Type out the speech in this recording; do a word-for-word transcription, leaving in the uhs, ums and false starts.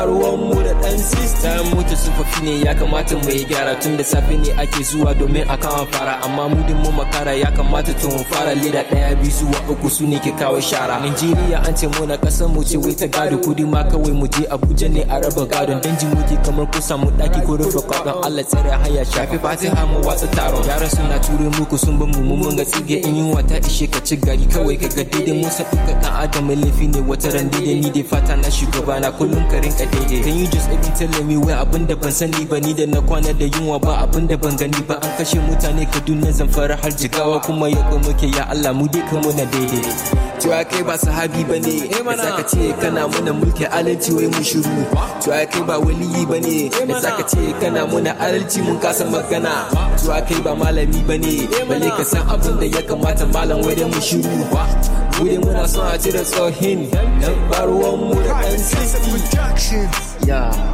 baruwan mu da dan sister mutu sufafi ne ya kamata mu yi gyara tun da safe ne ake zuwa domin a kawo fara amma mu din mu makara ya kamata tun fara leda daya biyu zuwa uku su ne ke kawo shara Nigeria an ce mu na kasar mu ce wai ta gado kudi ma kawai mu je Abuja ne a raba gadon danji muke kamar ku samu daki ko rufe kwadon Allah tsare haya shafi fatiha mu watsa taron yaran suna ture muku sun ban mu mun ga tsige in yin wata ishe ka ci gari kawai ka ga daidai mu sabi ka dan adam laifi ne wata ran daidai ni dai fata na shugaba na kullum ka rinka daidai can you just even tell me wai abin da ban sani ba ni da na kwana da yunwa ba abin da ban gani ba an kashe mutane Kaduna Zamfara har Jigawa kuma yau muke ya Allah mu dai mu na daidai cewa kai ba sahabi bane da zaka ce kana muna mulki alalci wai mu shiru cewa kai ba waliyi bane da zaka ce kana muna alalci mun kasa magana cewa kai ba malami bane balle ka san abin da ya kamata malam wai da mu shiru mu dai muna son a cire tsohin dan baruwan mu da dan sisti ya